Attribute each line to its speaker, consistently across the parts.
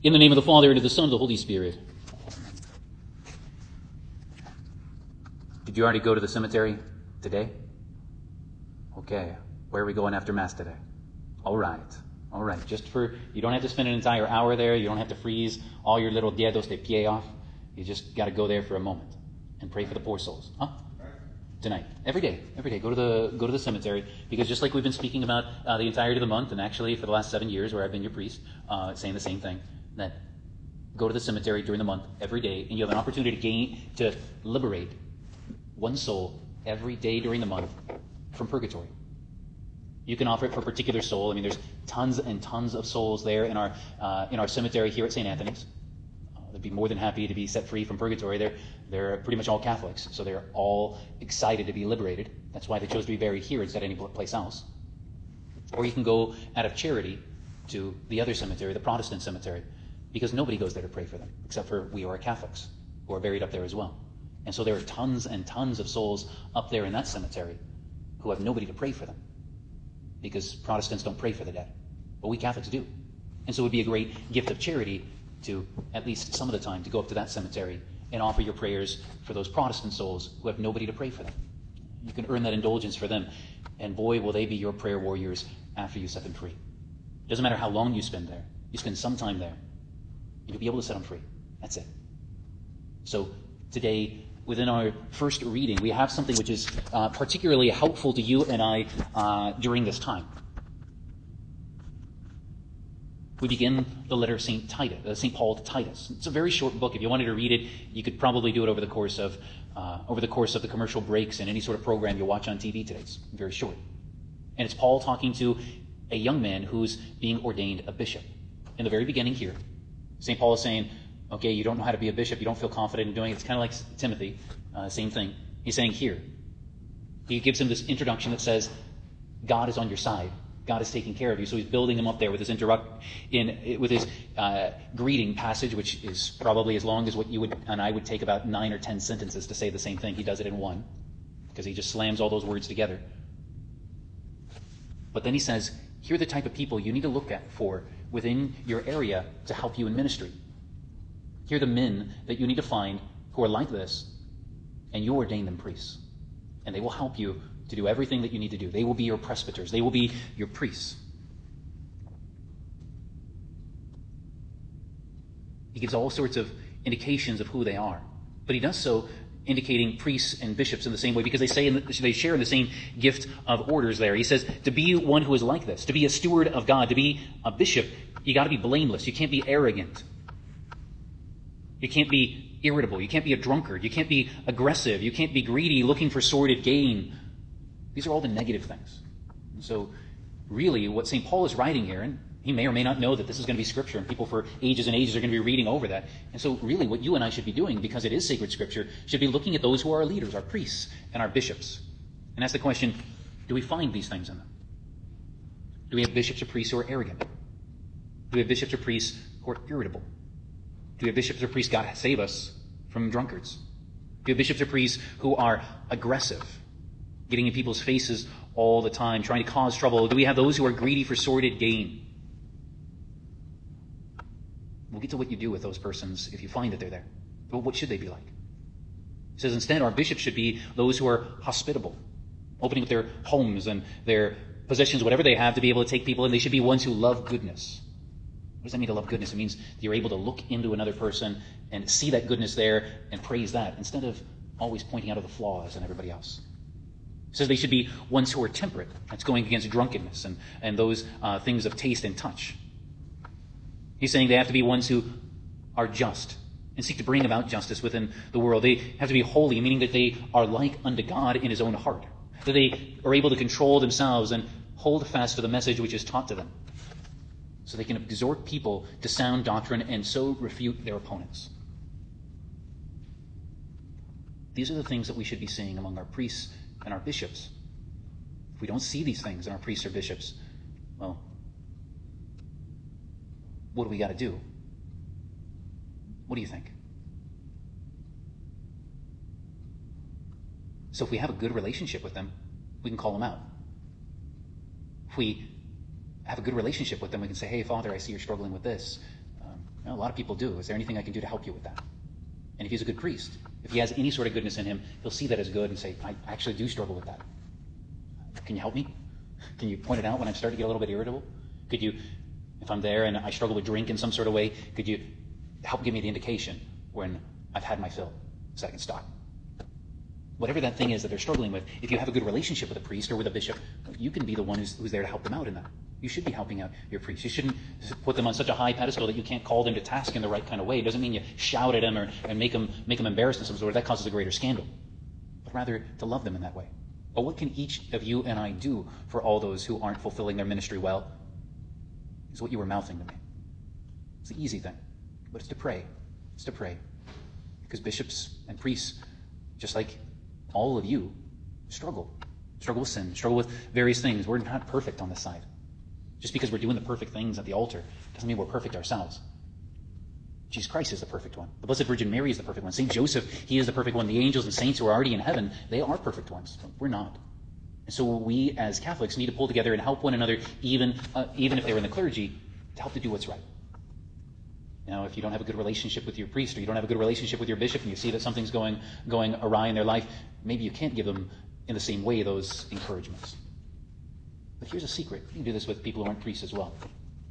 Speaker 1: In the name of the Father, and of the Son, and of the Holy Spirit. Did you already go to the cemetery today? Okay. Where are we going after Mass today? All right. You don't have to spend an entire hour there. You don't have to freeze all your little dedos de pie off. You just got to go there for a moment and pray for the poor souls. Huh? Tonight. Every day. Go to the cemetery, because just like we've been speaking about the entirety of the month, and actually for the last 7 years where I've been your priest, saying the same thing, that go to the cemetery during the month every day, and you have an opportunity to liberate one soul every day during the month from purgatory. You can offer it for a particular soul. I mean, there's tons and tons of souls there in our cemetery here at St. Anthony's. They'd be more than happy to be set free from purgatory. They're pretty much all Catholics, so they're all excited to be liberated. That's why they chose to be buried here instead of any place else. Or you can go out of charity to the other cemetery, the Protestant cemetery, because nobody goes there to pray for them, except for we are Catholics, who are buried up there as well. And so there are tons and tons of souls up there in that cemetery who have nobody to pray for them, because Protestants don't pray for the dead, but we Catholics do. And so it would be a great gift of charity to, at least some of the time, to go up to that cemetery and offer your prayers for those Protestant souls who have nobody to pray for them. You can earn that indulgence for them, and boy, will they be your prayer warriors after you set them free. It doesn't matter how long you spend there. You spend some time there, you'll be able to set them free. That's it. So today, within our first reading, we have something which is particularly helpful to you and I during this time. We begin the letter of St. Paul to Titus. It's a very short book. If you wanted to read it, you could probably do it over the course of the commercial breaks and any sort of program you watch on TV today. It's very short. And it's Paul talking to a young man who's being ordained a bishop. In the very beginning here, St. Paul is saying, okay, you don't know how to be a bishop, you don't feel confident in doing it. It's kind of like Timothy, same thing. He's saying here, he gives him this introduction that says, God is on your side. God is taking care of you. So he's building him up there with his greeting passage, which is probably as long as what you would and I would take about 9 or 10 sentences to say the same thing. He does it in one, because he just slams all those words together. But then he says, here are the type of people you need to look for within your area to help you in ministry. Here are the men that you need to find who are like this, and you ordain them priests. And they will help you to do everything that you need to do. They will be your presbyters. They will be your priests. He gives all sorts of indications of who they are. But he does so indicating priests and bishops in the same way, because they share in the same gift of orders there. He says, to be one who is like this, to be a steward of God, to be a bishop, you got to be blameless. You can't be arrogant. You can't be irritable. You can't be a drunkard. You can't be aggressive. You can't be greedy, looking for sordid gain. These are all the negative things. And so really what St. Paul is writing here, and he may or may not know that this is going to be Scripture, and people for ages and ages are going to be reading over that. And so really what you and I should be doing, because it is sacred Scripture, should be looking at those who are our leaders, our priests and our bishops. And ask the question, do we find these things in them? Do we have bishops or priests who are arrogant? Do we have bishops or priests who are irritable? Do we have bishops or priests, God save us, from drunkards? Do we have bishops or priests who are aggressive, getting in people's faces all the time, trying to cause trouble? Do we have those who are greedy for sordid gain? We'll get to what you do with those persons if you find that they're there. But what should they be like? He says instead our bishops should be those who are hospitable, opening up their homes and their possessions, whatever they have, to be able to take people, and they should be ones who love goodness. What does that mean to love goodness? It means that you're able to look into another person and see that goodness there and praise that, instead of always pointing out the flaws in everybody else. He says they should be ones who are temperate. That's going against drunkenness and those things of taste and touch. He's saying they have to be ones who are just and seek to bring about justice within the world. They have to be holy, meaning that they are like unto God in his own heart. That they are able to control themselves and hold fast to the message which is taught to them, so they can exhort people to sound doctrine and so refute their opponents. These are the things that we should be seeing among our priests and our bishops. If we don't see these things in our priests or bishops, well, what do we got to do? What do you think? So if we have a good relationship with them, we can call them out. If we have a good relationship with them, we can say, hey, Father, I see you're struggling with this. A lot of people do. Is there anything I can do to help you with that? And if he's a good priest, if he has any sort of goodness in him, he'll see that as good and say, I actually do struggle with that. Can you help me? Can you point it out when I'm starting to get a little bit irritable? Could you, if I'm there and I struggle with drink in some sort of way, could you help give me the indication when I've had my fill so I can stop? Whatever that thing is that they're struggling with, if you have a good relationship with a priest or with a bishop, you can be the one who's there to help them out in that. You should be helping out your priest. You shouldn't put them on such a high pedestal that you can't call them to task in the right kind of way. It doesn't mean you shout at them and make them embarrassed in some sort. That causes a greater scandal. But rather to love them in that way. But what can each of you and I do for all those who aren't fulfilling their ministry well? Is what you were mouthing to me. It's the easy thing. But it's to pray. It's to pray. Because bishops and priests, just like all of you, struggle with sin, struggle with various things. We're not perfect on this side. Just because we're doing the perfect things at the altar doesn't mean we're perfect ourselves. Jesus Christ is the perfect one. The Blessed Virgin Mary is the perfect one. St. Joseph, he is the perfect one. The angels and saints who are already in heaven, they are perfect ones. We're not. And so we as Catholics need to pull together and help one another, even if they're in the clergy, to help to do what's right. Now, if you don't have a good relationship with your priest or you don't have a good relationship with your bishop and you see that something's going awry in their life, maybe you can't give them in the same way those encouragements. But here's a secret. You can do this with people who aren't priests as well.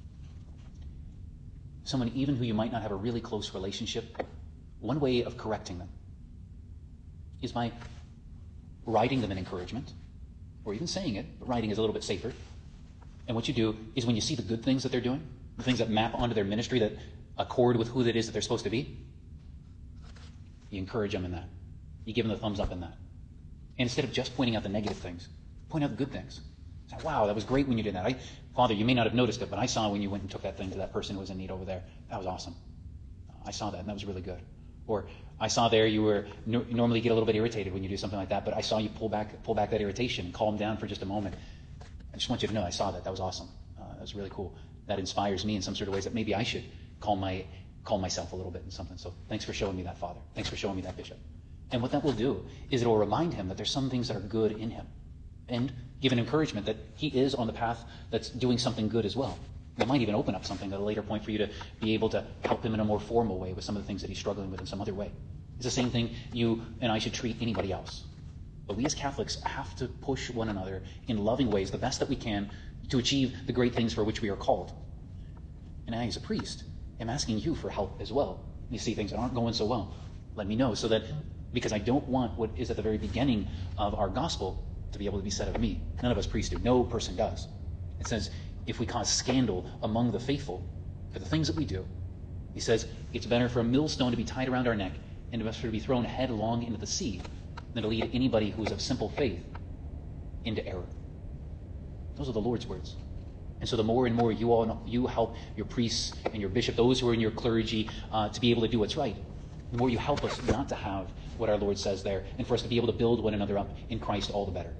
Speaker 1: Someone even who you might not have a really close relationship, one way of correcting them is by writing them an encouragement, or even saying it, but writing is a little bit safer. And what you do is when you see the good things that they're doing, the things that map onto their ministry that accord with who it is that they're supposed to be, you encourage them in that. You give them the thumbs up in that. And instead of just pointing out the negative things, point out the good things. Say, wow, that was great when you did that. Father, you may not have noticed it, but I saw when you went and took that thing to that person who was in need over there. That was awesome. I saw that, and that was really good. Or I saw there you were you normally get a little bit irritated when you do something like that, but I saw you pull back that irritation and calm down for just a moment. I just want you to know I saw that. That was awesome. That was really cool. That inspires me in some sort of ways that maybe I should calm myself a little bit in something. So thanks for showing me that, Father. Thanks for showing me that, Bishop. And what that will do is it will remind him that there's some things that are good in him. And give an encouragement that he is on the path that's doing something good as well. It might even open up something at a later point for you to be able to help him in a more formal way with some of the things that he's struggling with in some other way. It's the same thing you and I should treat anybody else. But we as Catholics have to push one another in loving ways, the best that we can, to achieve the great things for which we are called. And I, as a priest, am asking you for help as well. You see things that aren't going so well, let me know, so that, because I don't want what is at the very beginning of our gospel to be able to be said of me. None of us priests do. No person does. It says, if we cause scandal among the faithful for the things that we do, he says, it's better for a millstone to be tied around our neck and for to be thrown headlong into the sea than to lead anybody who is of simple faith into error. Those are the Lord's words. And so the more and more you help your priests and your bishop, those who are in your clergy, to be able to do what's right, the more you help us not to have what our Lord says there, and for us to be able to build one another up in Christ all the better.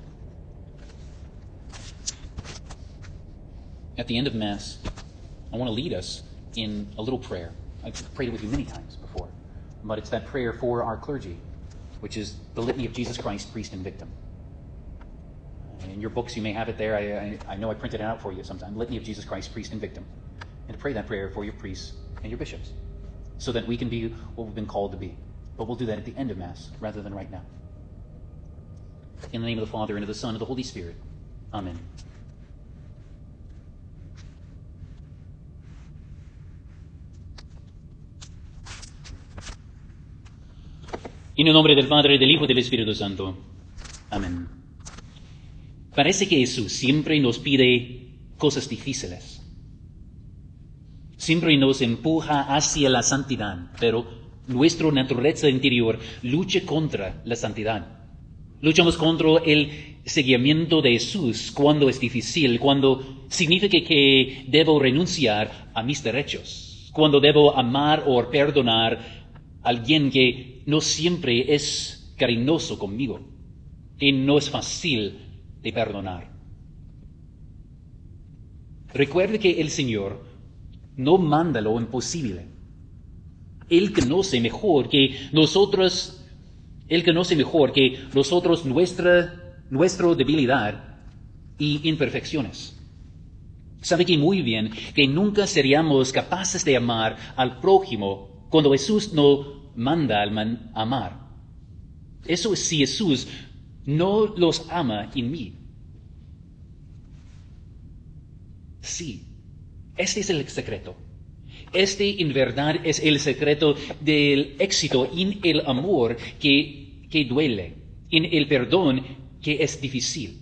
Speaker 1: At the end of Mass, I want to lead us in a little prayer. I've prayed it with you many times before, but it's that prayer for our clergy, which is the Litany of Jesus Christ, Priest and Victim. In your books, you may have it there. I know I printed it out for you sometime. Litany of Jesus Christ, Priest and Victim. And to pray that prayer for your priests and your bishops, so that we can be what we've been called to be. But we'll do that at the end of Mass, rather than right now. In the name of the Father, and of the Son, and of the Holy Spirit. Amen. En el nombre del Padre, del Hijo y del Espíritu Santo. Amén. Parece que Jesús siempre nos pide cosas difíciles. Siempre nos empuja hacia la santidad, pero nuestra naturaleza interior lucha contra la santidad. Luchamos contra el seguimiento de Jesús cuando es difícil, cuando significa que debo renunciar a mis derechos, cuando debo amar o perdonar a alguien que no siempre es cariñoso conmigo, que no es fácil de perdonar. Recuerde que el Señor no manda lo imposible. Él conoce mejor que nosotros nuestra debilidad y imperfecciones. sabe que muy bien que nunca seríamos capaces de amar al prójimo cuando Jesús no manda al amar. Eso es si Jesús no los ama en mí. Sí, este es el secreto. Este en verdad es el secreto del éxito en el amor que duele, en el perdón que es difícil.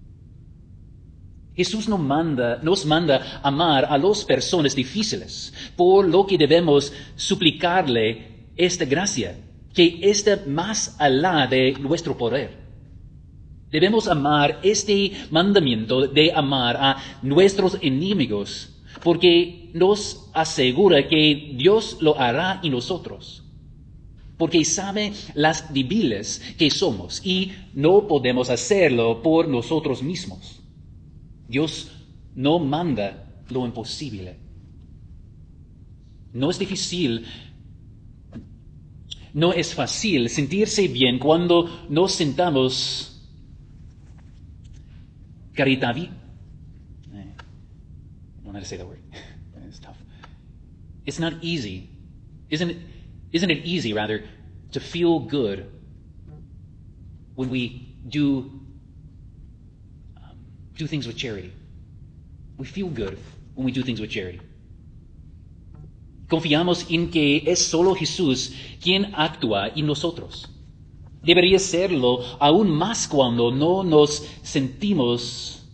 Speaker 1: Jesús nos manda amar a las personas difíciles, por lo que debemos suplicarle esta gracia, que esté más allá de nuestro poder. Debemos amar este mandamiento de amar a nuestros enemigos, porque nos asegura que Dios lo hará en nosotros. Porque sabe las débiles que somos y no podemos hacerlo por nosotros mismos. Dios no manda lo imposible. No es difícil, no es fácil sentirse bien cuando nos sentamos caritavi. I don't know how to say that word. It's tough. It's not easy. Isn't it easy, rather, to feel good when we do things with charity? We feel good when we do things with charity. Confiamos en que es solo Jesús quien actúa en nosotros. Debería serlo aún más cuando no nos sentimos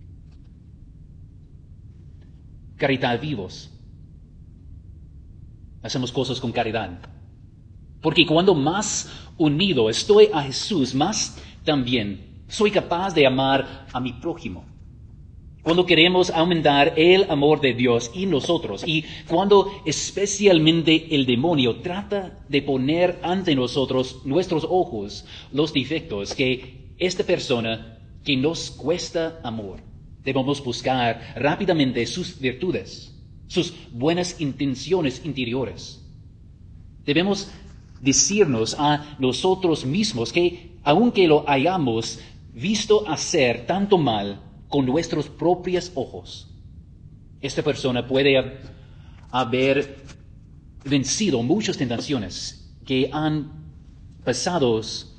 Speaker 1: caritativos. Hacemos cosas con caridad. Porque cuando más unido estoy a Jesús, más también soy capaz de amar a mi prójimo. Cuando queremos aumentar el amor de Dios en nosotros y cuando especialmente el demonio trata de poner ante nosotros nuestros ojos los defectos que esta persona que nos cuesta amor, debemos buscar rápidamente sus virtudes, sus buenas intenciones interiores. Debemos decirnos a nosotros mismos que aunque lo hayamos visto hacer tanto mal con nuestros propios ojos, esta persona puede haber vencido muchas tentaciones que han pasado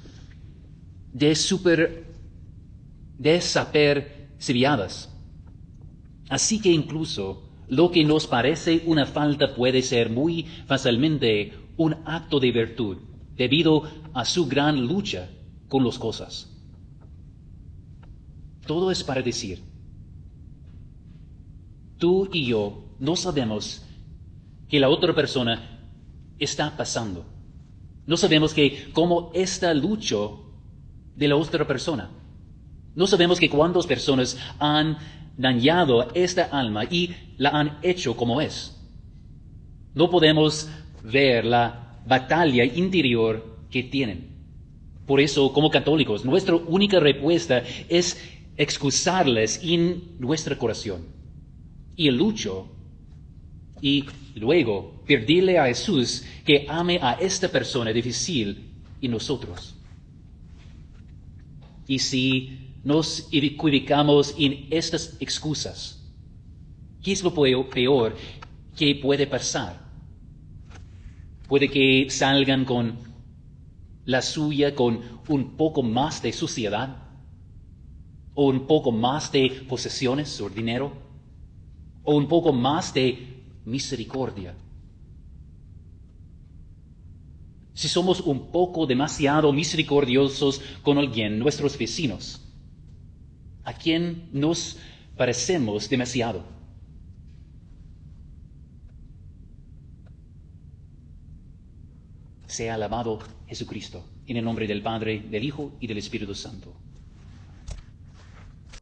Speaker 1: desapercibidas. Así que incluso lo que nos parece una falta puede ser muy fácilmente un acto de virtud, debido a su gran lucha con las cosas. Todo es para decir, tú y yo no sabemos que la otra persona está pasando. No sabemos cómo está lucha de la otra persona. No sabemos cuántas personas han dañado esta alma y la han hecho como es. No podemos ver la batalla interior que tienen. Por eso, como católicos, nuestra única respuesta es excusarles en nuestro corazón y lucho y luego pedirle a Jesús que ame a esta persona difícil en nosotros. Y si nos equivocamos en estas excusas, ¿qué es lo peor que puede pasar? Puede que salgan con la suya con un poco más de suciedad, o un poco más de posesiones o dinero, o un poco más de misericordia. Si somos un poco demasiado misericordiosos con alguien, nuestros vecinos, ¿a quién nos parecemos demasiado? Sea alabado Jesucristo, en el nombre del Padre, del Hijo y del Espíritu Santo.